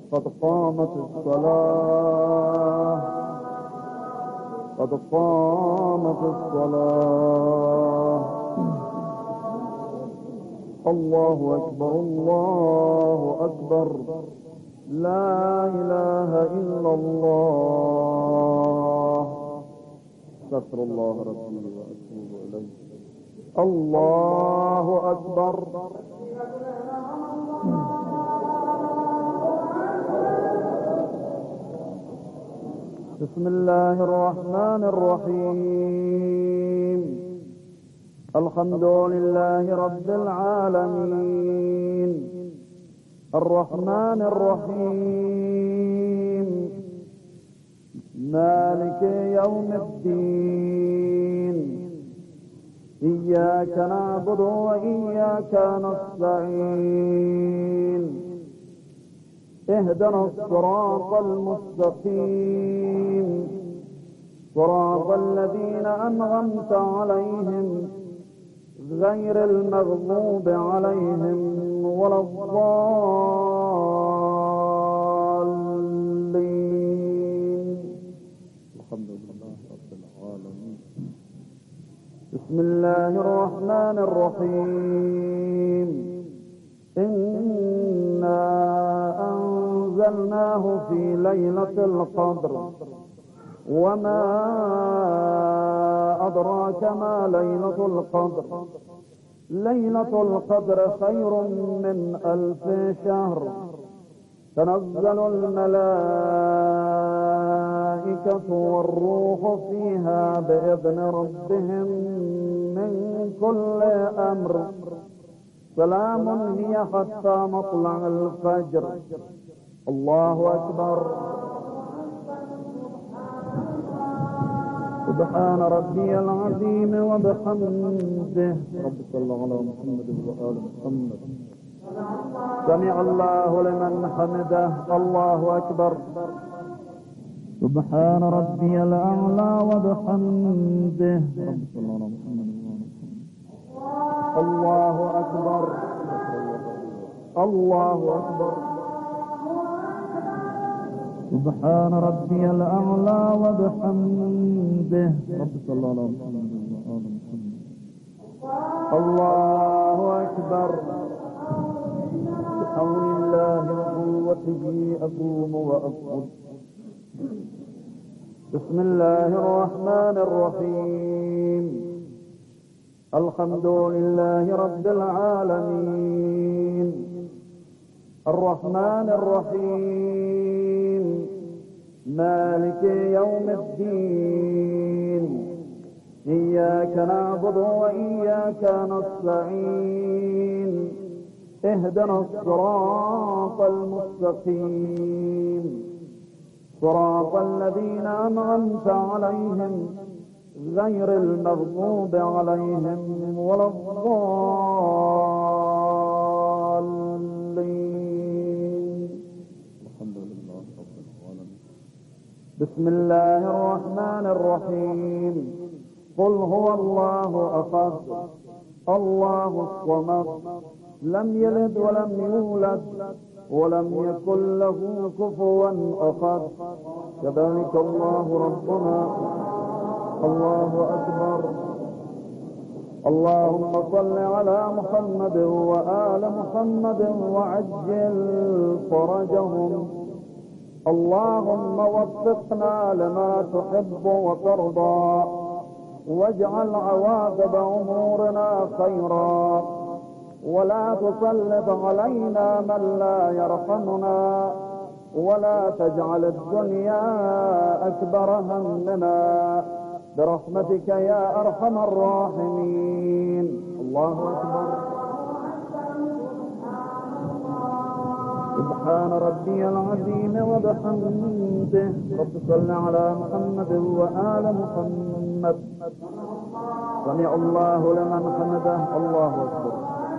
قد قامت الصلاة قد قامت الصلاة. الله أكبر الله أكبر، لا إله إلا الله. استغفر الله ربي وأتوب إليه. الله أكبر. بسم الله الرحمن الرحيم. الحمد لله رب العالمين، الرحمن الرحيم، مالك يوم الدين. إياك نعبد وإياك نستعين. اهدنا الصراط المستقيم، صراط الذين أنعمت عليهم غير المغضوب عليهم ولا الضالين. الحمد لله رب العالمين. بسم الله الرحمن الرحيم. إنا أنزلناه في ليلة القدر، وما أدراك ما ليلة القدر. ليلة القدر خير من 1000 شهر. تنزل الملائكة والروح فيها بإذن ربهم من كل أمر. سلام هي حتى مطلع الفجر. الله أكبر. سبحان ربي العظيم وبحمده. رب صل على محمد وآل محمد. سمع الله لمن حمده. الله أكبر. سبحان ربي الأعلى وبحمده. رب صل على محمد وآل محمد. الله أكبر. الله أكبر. سبحان ربي الأعلى وبحمده. رب صل على محمد وآل محمد. الله أكبر. بحول الله وقوته أقوم وأسجد. بسم الله الرحمن الرحيم. الحمد لله رب العالمين، الرحمن الرحيم، مالك يوم الدين. إياك نعبد وإياك نستعين. اهدنا الصراط المستقيم، صراط الذين أنعمت عليهم غير المغضوب عليهم ولا الضالين. الحمد لله رب العالمين. بسم الله الرحمن الرحيم. قل هو الله أحد، الله الصمد، لم يلد ولم يولد ولم يكن له كفوا أحد. كذلك الله ربنا. الله أكبر. اللهم صل على محمد وآل محمد وعجل فرجهم. اللهم وفقنا لما تحب وترضى، واجعل عواقب أمورنا خيرا، ولا تسلط علينا من لا يرحمنا، ولا تجعل الدنيا أكبر همنا، برحمتك يا أرحم الراحمين. الله أكبر. سبحان ربي العظيم وبحمده. رب صل على محمد وآل محمد. سمع الله لمن حمده. الله أكبر.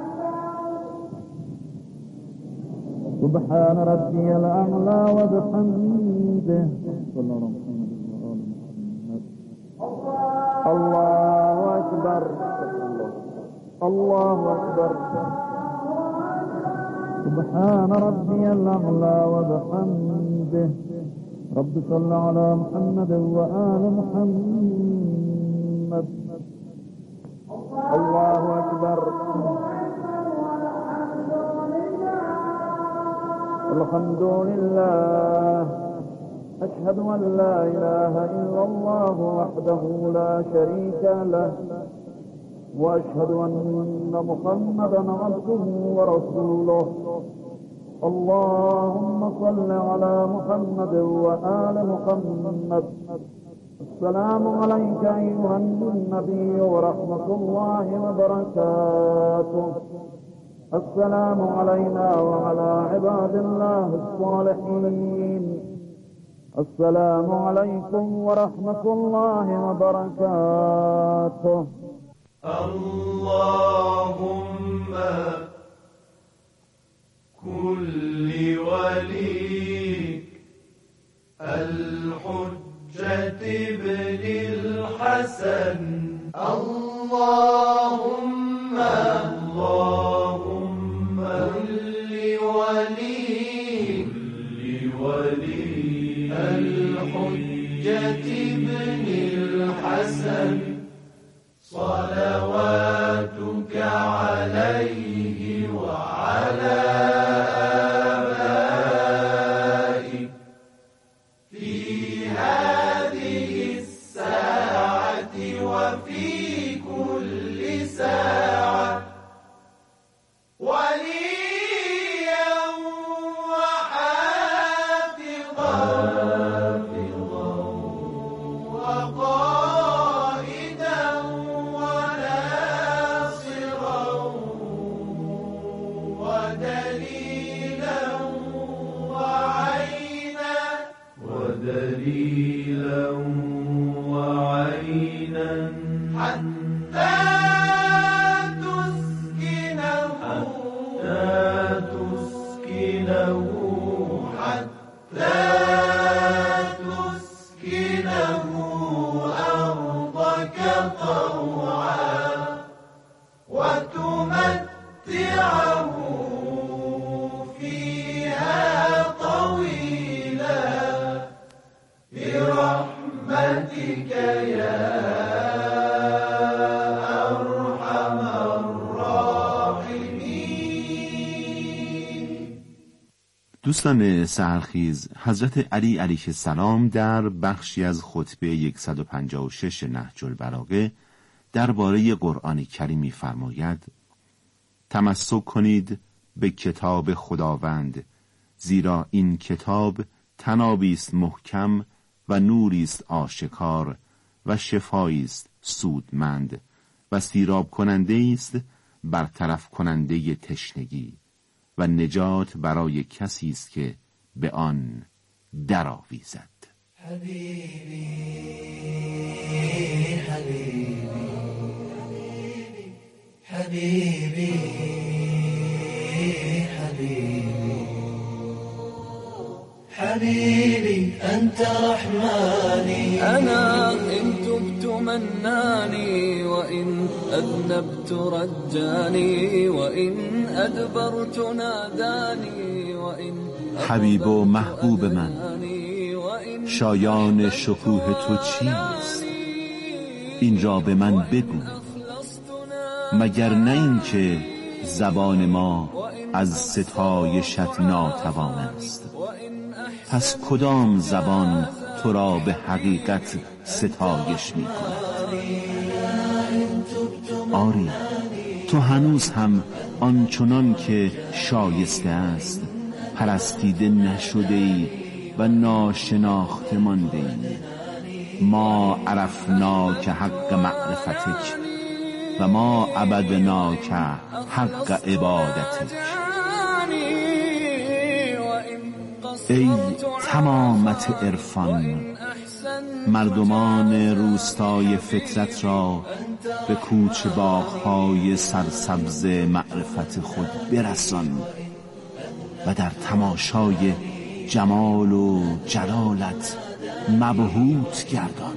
سبحان ربي الأعلى وبحمده. صلى الله عليه وسلم. الله أكبر. الله أكبر. سبحان ربي الأعلى وبحمده رب صل على محمد وآل محمد الله أكبر الحمد لله أشهد أن لا إله إلا الله وحده لا شريك له وأشهد أن محمدا عبده ورسوله اللهم صل على محمد وآل محمد السلام عليك أيها النبي ورحمة الله وبركاته السلام علينا وعلى عباد الله الصالحين السلام عليكم ورحمة الله وبركاته اللهم كن لوليك الحجة ابن الحسن اللهم كن لوليك الحجة ابن الحسن صلواتك عليه وعلى آبائه في هذه الساعة وفي كل ساعة وليا وحافظا وقائدا وناصرا ودليلا وعينا حتى تسكنه أرضك طوعا وتمتعه فيها طويلا برحمتك يا أرحم الراحمين. دوستان سحرخیز، حضرت علی علیه السلام در بخشی از خطبه 156 نهج البلاغه درباره قرآن کریم می‌فرماید: تمسک کنید به کتاب خداوند، زیرا این کتاب طنابی است محکم و نوری است آشکار و شفایی است سودمند و سیراب کننده است برطرف کننده تشنگی و نجات برای کسی است که به آن درآویزد. حبیبی حبیبی حبیبی حبیبی حبيبي أنت رحماني أنا إن تبت مناني وإن أذنبت رجاني وإن أدبرت ناداني وإن حبیب و محبوب من، شایان شکوه تو چیست؟ این را به من بگو، مگر نه این که زبان ما از ستایشت ناتوان است. پس کدام زبان تو را به حقیقت ستایش می کند؟ آری، تو هنوز هم آنچنان که شایسته است پرستیده نشده ای و ناشناخته مانده ای. ما عرفناک حق معرفتک و ما عبدناک حق عبادتک. ای تمامت عرفان، مردمان روستای فطرت را به کوچه باغ‌های سرسبز معرفت خود برسان و در تماشای جمال و جلالت مبهوت گردان.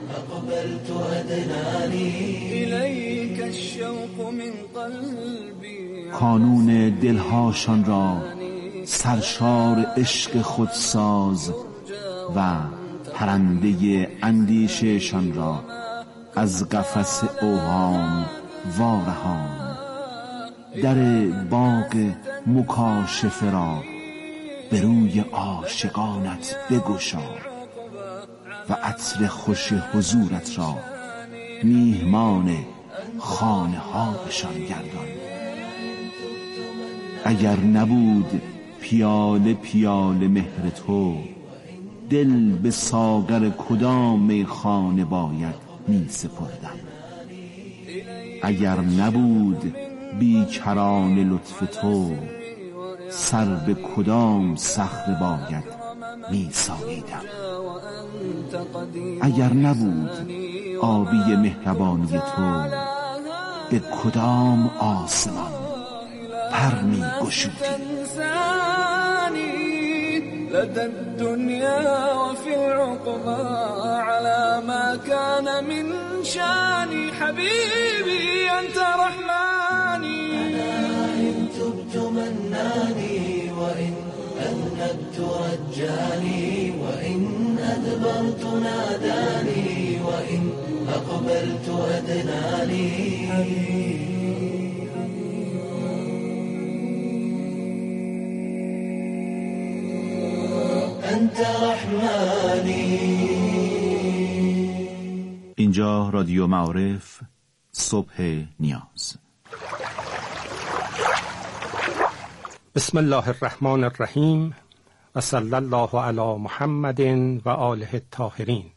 کانون دلهاشان را سرشار عشق خودساز و پرنده اندیشهشان را از قفس اوهام وارهان. در باغ مکاشفه را به روی عاشقانت بگشا و عطر خوش حضورت را میهمان خانه هایشان گردان. اگر نبود پیاله پیاله مهر تو، دل به ساغر کدام میخانه باید می سپردم. اگر نبود بیکران لطف تو، سر به کدام صخره باید می ساییدم. اگر نبود آبی مهربانی تو، به کدام آسمان پر می گشودی. لدى الدنيا وفي العقبى على ما كان من شاني حبيبي أنت رحماني. أنا إن تبت مناني وإن أذنبت رجاني وإن أدبرت ناداني وإن أقبلت أدناني. أنت رحماني. اینجا رادیو معارف، صبح نیاز. بسم الله الرحمن الرحیم و صلی الله علی محمد و آله الطاهرین.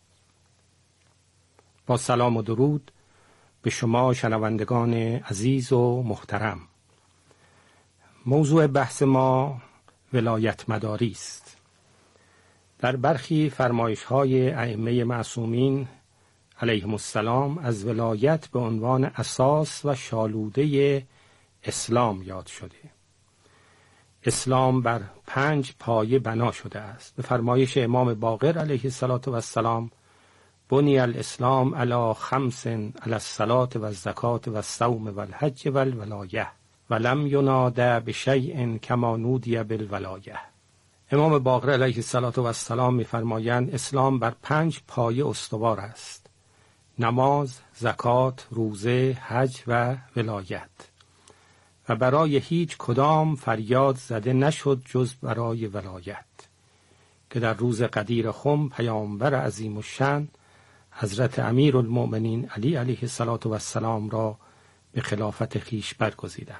با سلام و درود به شما شنوندگان عزیز و محترم. موضوع بحث ما ولایت مداری است. در برخی فرمایش‌های ائمه معصومین علیهم السلام از ولایت به عنوان اساس و شالوده اسلام یاد شده. اسلام بر 5 پایه بنا شده است. به فرمایش امام باقر علیه السلام: بنی الاسلام علی 5: علی الصلاة و الزکاة و الصوم و الحج و الولایه ولم ینادى بشیء کما نودی بالولایه. امام باقر علیه السلام می‌فرمایند اسلام بر 5 پایه استوار است: نماز، زکات، روزه، حج و ولایت. و برای هیچ کدام فریاد زده نشد جز برای ولایت، که در روز قدیر خم پیامبر عظیم الشأن حضرت امیرالمؤمنین علی علیه السلام را به خلافت خویش برگزیدند.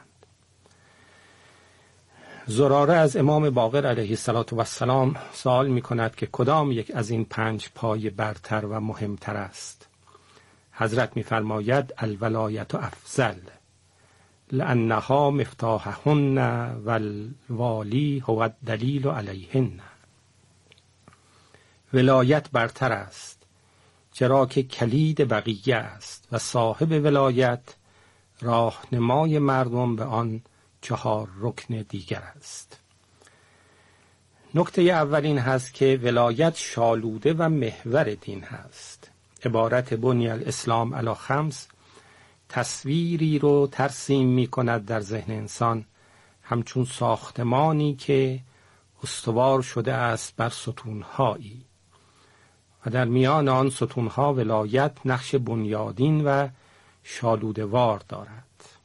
زراره از امام باقر علیه السلام سوال می کند که کدام یک از این 5 پایه برتر و مهمتر است؟ حضرت می فرماید الولایت افضل لانها مفتاحهن و الوالی هو الدلیل علیهن. ولایت برتر است چرا که کلید بقیه است و صاحب ولایت راهنمای مردم به آن 4 رکن دیگر است. نکته اول این هست که ولایت شالوده و محور دین هست. عبارت بنی الاسلام علی 5 تصویری رو ترسیم می کند در ذهن انسان، همچون ساختمانی که استوار شده است بر ستونهایی و در میان آن ستونها ولایت نقش بنیادین و شالوده‌وار دارد.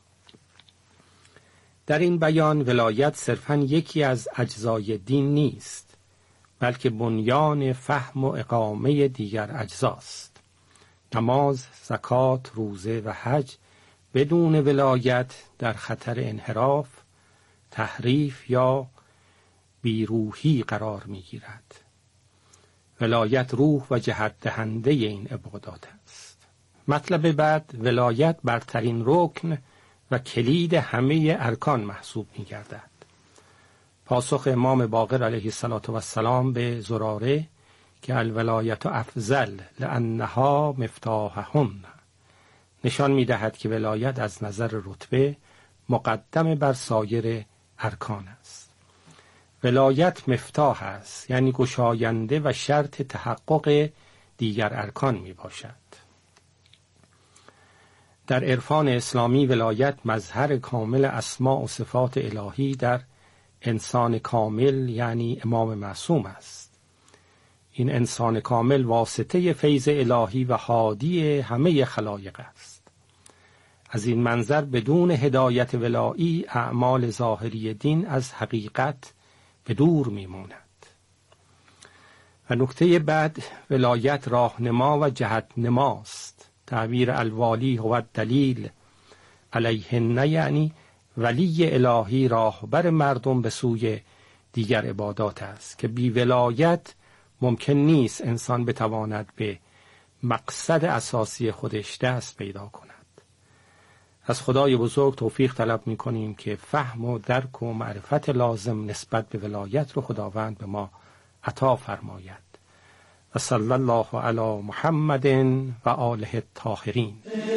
در این بیان ولایت صرفاً یکی از اجزای دین نیست، بلکه بنیان فهم و اقامه دیگر اجزاست. نماز، زکات، روزه و حج بدون ولایت در خطر انحراف، تحریف یا بیروحی قرار می گیرد. ولایت روح و جهت دهنده این عبادات است. مطلب بعد، ولایت برترین رکن و کلید همه ارکان محسوب می گردد. پاسخ امام باقر علیه السلام به زراره که الولایت افضل لانها مفتاحهن نشان می دهد که ولایت از نظر رتبه مقدم بر سایر ارکان است. ولایت مفتاح است، یعنی گشاینده و شرط تحقق دیگر ارکان می باشد. در عرفان اسلامی ولایت مظهر کامل اسماء و صفات الهی در انسان کامل یعنی امام معصوم است. این انسان کامل واسطه فیض الهی و هادی همه خلایق است. از این منظر بدون هدایت ولایی اعمال ظاهری دین از حقیقت به دور میماند. و نکته بعد، ولایت راهنما و جهت نماست. تعبیر الوالی هو دلیل علیهن یعنی ولی الهی راهبر مردم به سوی دیگر عبادات است که بی ولایت ممکن نیست انسان بتواند به مقصد اساسی خودش دست پیدا کند. از خدای بزرگ توفیق طلب می کنیم که فهم و درک و معرفت لازم نسبت به ولایت رو خداوند به ما عطا فرماید. و صلی الله علی محمد و آله الطاهرین.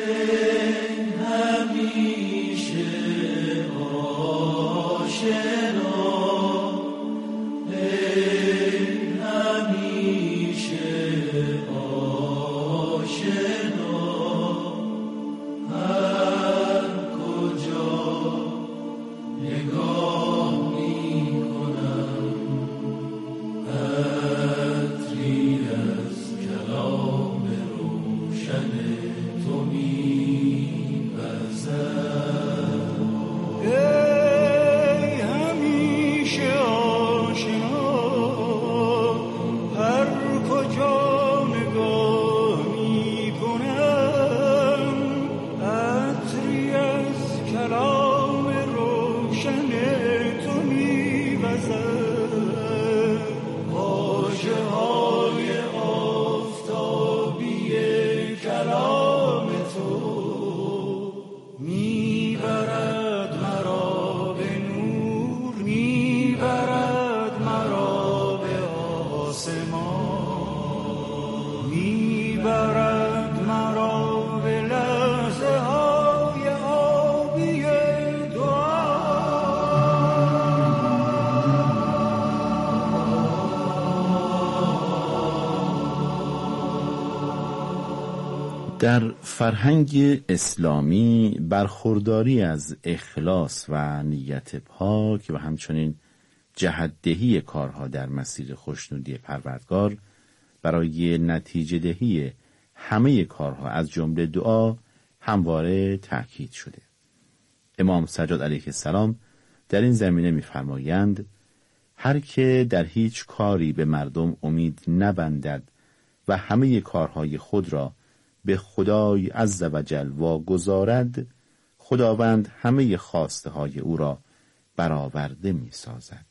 در فرهنگ اسلامی برخورداری از اخلاص و نیت پاک و همچنین جهت‌دهی کارها در مسیر خوشنودی پروردگار برای نتیجه دهی همه کارها از جمله دعا همواره تأکید شده. امام سجاد علیه السلام در این زمینه می‌فرمایند هر که در هیچ کاری به مردم امید نبندد و همه کارهای خود را به خدای عزوجل واگذارد، خداوند همه خواسته های او را برآورده می سازد.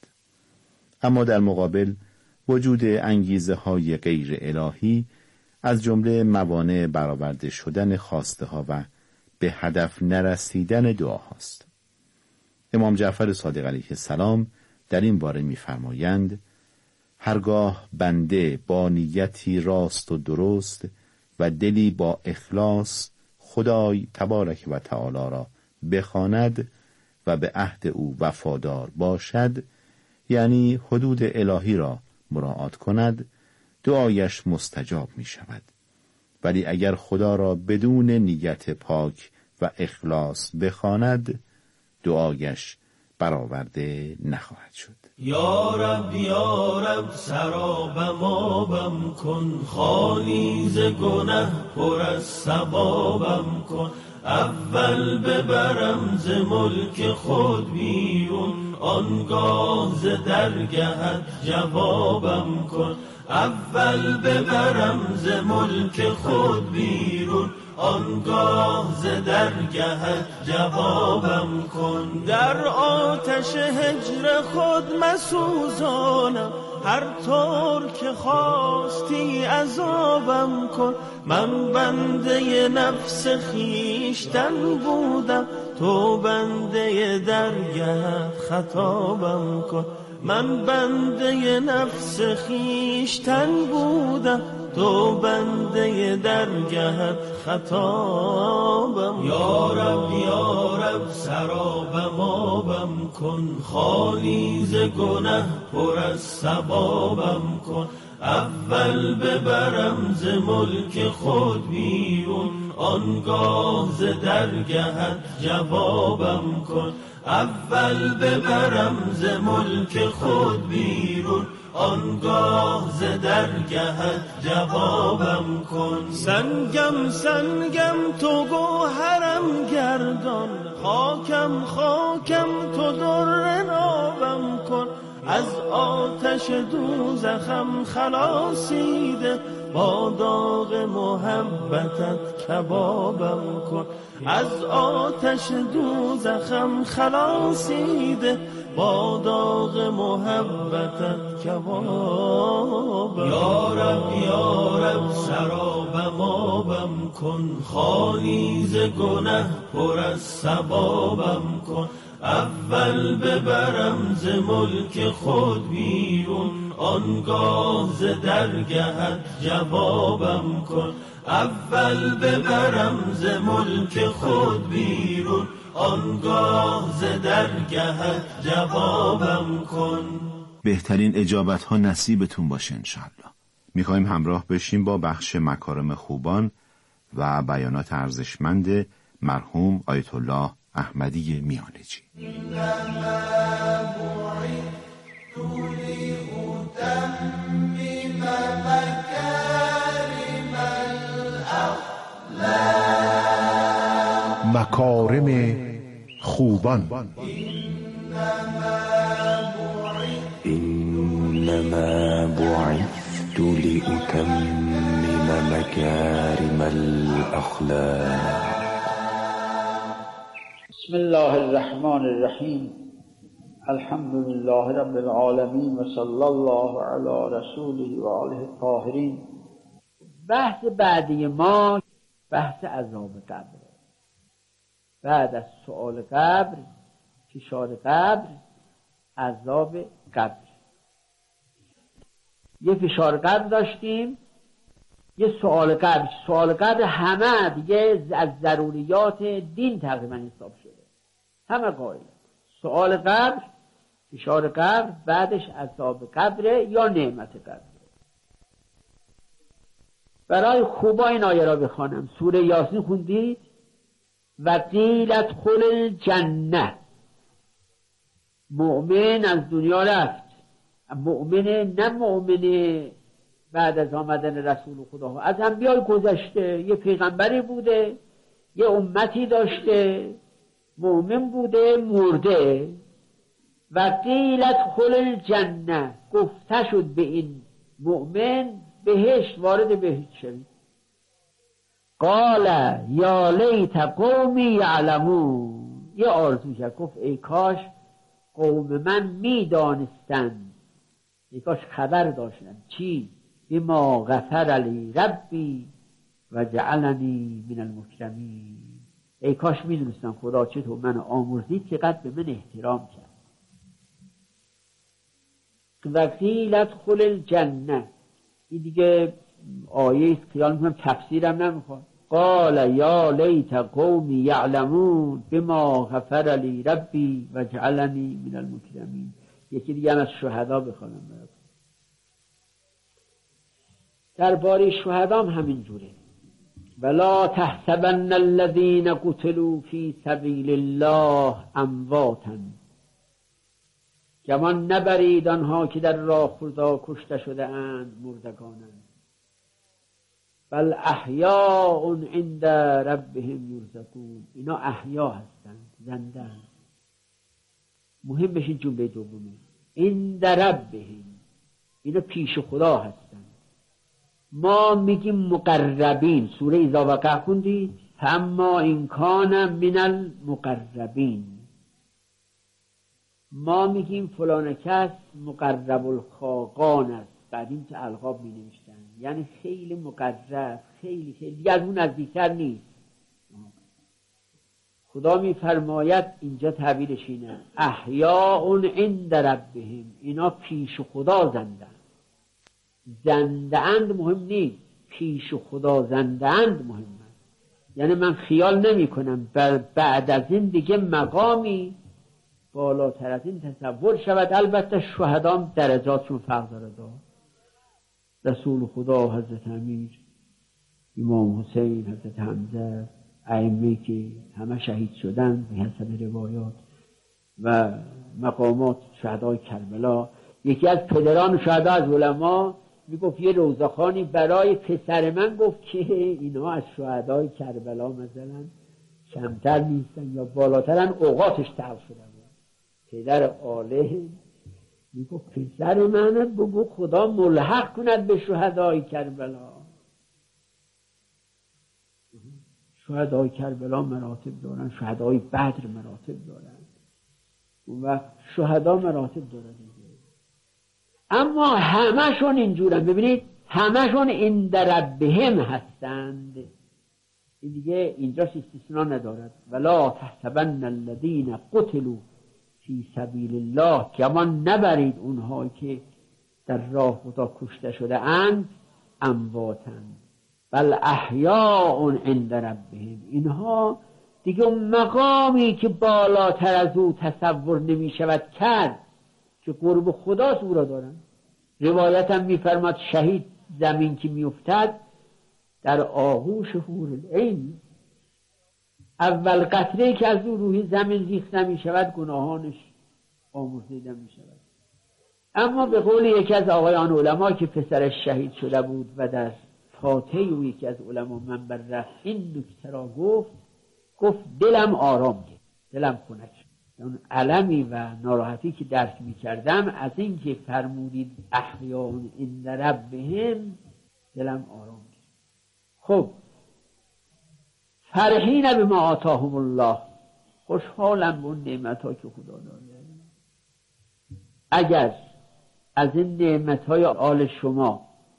اما در مقابل وجود انگیزه های غیر الهی از جمله موانع برآورده شدن خواسته ها و به هدف نرسیدن دعاهاست. امام جعفر صادق علیه السلام در این باره می فرمایند هرگاه بنده با نیتی راست و درست و دلی با اخلاص خدای تبارک و تعالی را بخواند و به عهد او وفادار باشد، یعنی حدود الهی را مراعات کند، دعایش مستجاب می شود. ولی اگر خدا را بدون نیت پاک و اخلاص بخواند، دعایش برآورده نخواهد شد. یا رب سرابم آبم کن، خالی ز گنه پر از ثوابم کن. اول ببرم ز ملک خود بیرون، آنگاه ز درگهت جوابم کن. اول ببرم ز ملک خود بیرون، آنگاه ز درگهت جوابم کن. در آتش هجر خود مسوزانم، هر طور که خواستی عذابم کن. من بنده نفس خیشتن بودم، تو بنده درگهت خطابم کن. من بنده نفس خیشتن بودم، تو بنده درگهت خطابم. یا رب سرابم آبم کن، خالی ز گنه پر از ثوابم کن. اول ببرم ز ملک خود بیرون، آنگاه ز درگهت جوابم کن. اول ببرم ز ملک خود بیرون، آنگاه ز درگهت جوابم کن. سنگم سنگم تو گوهرم گردان، خاکم خاکم تو در نابم کن. از آتش دوزخم خلاصیده، با داغ محبتت کبابم کن. از آتش دوزخم خلاصیده، با داغ محبتت کبابم. یا رب سرابم آبم کن، خالی ز گنه پر از ثوابم کن. اول ببرم ز ملک خود بیرون، آنگاه ز درگهت جوابم کن. اول ببرم ز ملک خود بیرون، آنگاه ز درگهت جوابم کن. بهترین اجابت ها نصیبتون باشه انشالله. میخوایم همراه بشیم با بخش مکارم خوبان و بیانات ارزشمند مرحوم آیت الله احمدی میانجی. مکارم خوبان. إنما بعثت لأتمم مكارم الأخلاق. بسم الله الرحمن الرحیم. الحمد لله رب العالمین و صلی الله علی رسوله و آله الطاهرین. بحث بعدی ما بحث عذاب قبر. بعد از سؤال قبر، فشار قبر، عذاب قبر. یه فشار قبر داشتیم، یه سؤال قبر. سؤال قبر همه دیگه از ضروریات دین تقریبا حساب شده، همه قائل. سؤال قبر، فشار قبر، بعدش عذاب قبر یا نعمت قبر. برای خوبا این آیه را بخوانم. سوره یاسین خوندید؟ و قیل ادخل الجنه. مؤمن از دنیا رفت. مؤمن، نه مؤمن بعد از آمدن رسول خدا، از انبیاء گذشته. یه پیغمبری بوده، یه امتی داشته، مؤمن بوده، مرده. و قیل ادخل الجنه، گفته شد به این مؤمن بهشت، وارد بهشت شوید. قال یا لیت قومی یعلمون. یه آرزو کرد، گفت ای کاش قوم من میدانستند، ای کاش خبر داشتن. چی؟ بما غفر لی ربی و جعلنی من المکرمین. ای کاش میدونستم خدا چطور من آمرزید، چقدر به من احترام کرد. و قیل ادخل الجنه. این دیگه آیه است، خیال میکنم تفسیرم نمیخواد. قال یا لیت قومی یعلمون بما غفر لی ربی و جعلنی من المکرمین. یکی دیگه هم از شهدا بخوانم براتون. درباره شهدا هم همین جوره. ولا تحسبن الذين قتلوا في سبيل الله امواتا. گمان نبرید آنها که در راه خدا کشته شده اند مردگانند. بل احیاء عند ربهم یرزقون. اینا احیا هستند، زنده هستند. مهم بشین جمله دومی، عند ربهم. اینا پیش خدا هستند. ما میگیم مقربین. سوره اذا وقع خوندید؟ اما این کان من المقربین. ما میگیم فلان کس مقرب الخاقان است. قدیم که القاب می نوشتن، یعنی خیلی مقرب، خیلی خیلی از اون نزدیکتر نیست. خدا می فرماید اینجا تعبیرش اینه، احیاء عند ربهم. اینا پیش خدا زنده. زنده اند مهم نیست، پیش خدا زنده اند مهم است. یعنی من خیال نمی کنم بعد از این دیگه مقامی بالاتر از این تصور شود. البته شهدام درجاتشون فرق داره. رسول خدا، حضرت امیر، امام حسین، حضرت حمزه، ائمه که همه شهید شدن به حسب روایات، و مقامات شهدای کربلا. یکی از پدران شهدا از علما میگفت یه روزخانی برای پسر من گفت که اینها از شهدای کربلا مثلا کمتر نیستن یا بالاترن، اوقاتش تلخ شدن. پدر عالم میگفت پسر من بگو خدا ملحق کند به شهدای کربلا. شهدای کربلا مراتب دارن، شهدای بدر مراتب دارن، اون وقت شهدا مراتب دارن دیگه. اما همشون اینجورن، ببینید همشون عند ربهم هستند. این دیگه اینجا استثناء ندارد. ولا تحسبن الذین قتلوا فی سبیل الله، که اما نبرید اونها که در راه خدا کشته شده اند امواتند، بل احیاء عند ربهم. اینها دیگه اون مقامی که بالاتر از او تصور نمی شود کرد که قرب خداست او را دارن. روایت هم میفرماد شهید زمین که میافتد در آغوش حور العین، اول قطره‌ای که از او روی زمین ریخته می شود گناهانش آمرزیده می شود. اما به قول یکی از آقایان علما که پسرش شهید شده بود و در فاتحه او یکی از علما منبر رفت این نکته را گفت دلم آرام گرفت، دلم خنک شد. اون علمی و ناراحتی که درک می کردم از این که فرمودید احیاء عند ربهم دلم آرام گرفت. خب فرحین بما آتاهم الله، خوشحالم به اون نعمت‌ها که خدا داده. اگر از این نعمت‌های آل شما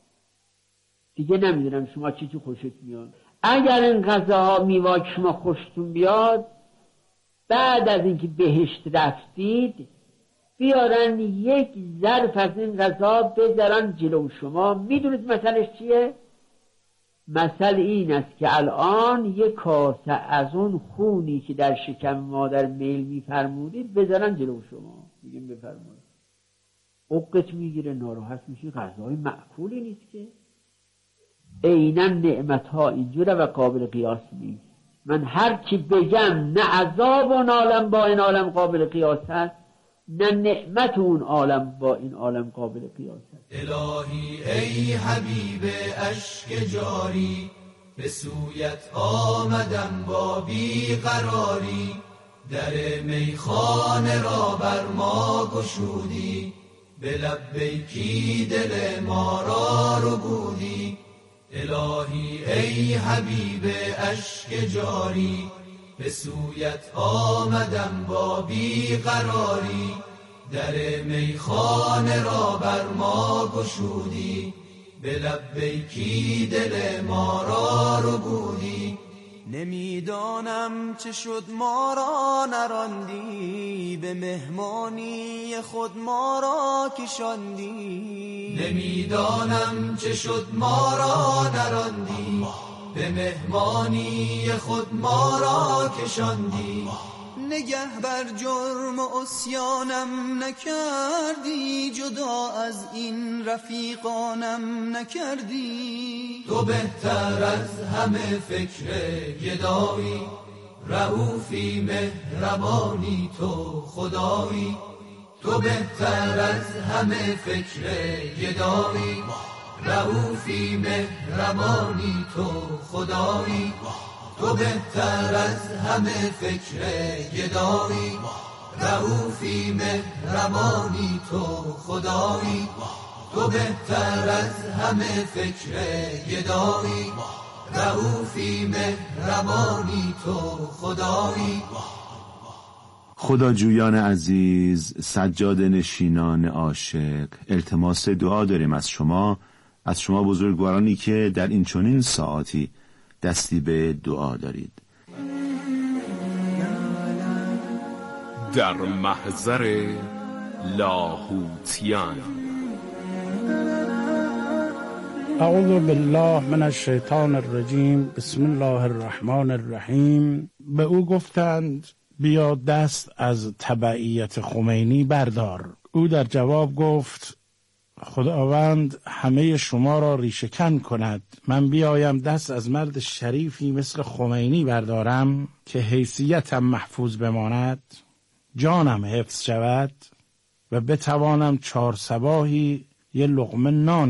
دیگه نمیدونم شما چی خوشت میاد، اگر این غذاها میوه که شما خوشتون بیاد، بعد از اینکه بهشت رفتید بیارن یک ظرف از این غذا بذارن جلو شما. میدونید مثلش چیه؟ مثل این است که الان یک کاسه از اون خونی که در شکم مادر میل میفرمودید بذارن جلو شما، میگیم بفرمایید، عقت میگیره، ناراحت میشی، غذای معقولی نیست که. عیناً نعمت ها اینجوره و قابل قیاس نیست. من هر چی بگم نه عذاب اون عالم با این عالم قابل قیاس هست، نه نعمت اون عالم با این عالم قابل قیاس هست. الهی ای حبیب اشک جاری، به سویت آمدم با بیقراری، در میخانه را بر ما گشودی، به لبیکی دل ما را ربودی. الهی ای حبیب اشک جاری، به سویت آمدم با بیقراری، در میخانه را بر ما گشودی، به لبیکی دل ما را ربودی. نمیدانم چه شد ما را نراندی، به مهمانی خود ما را کشاندی. نمیدانم چه شد ما را نراندی، به مهمانی خود ما را کشاندی. نگه بر جرم و عصیانم نکردی، جدا از این رفیقانم نکردی. تو بهتر از همه فکر گدایی، رؤوفی مهربانی تو خدایی. تو بهتر از همه فکر گدایی، رؤوفی مهربانی تو خدایی. تو بهتر از همه فکر گدایی، رؤوفی مهربانی تو خدایی. تو بهتر از همه فکر گدایی، رؤوفی مهربانی تو خدایی. خداجویان عزیز، سجاد نشینان عاشق، التماس دعا داریم از شما بزرگوارانی که در این چنین ساعاتی دستی به دعا دارید. در محضر لاهوتیان. اعوذ بالله من الشیطان الرجیم. بسم الله الرحمن الرحیم. به او گفتند بیا دست از تبعیت خمینی بردار. او در جواب گفت خداوند همه شما را ریشه‌کن کند، من بیایم دست از مرد شریفی مثل خمینی بردارم که حیثیتم محفوظ بماند؟ جانم حفظ شود و بتوانم 4 صباحی یه لقمه نان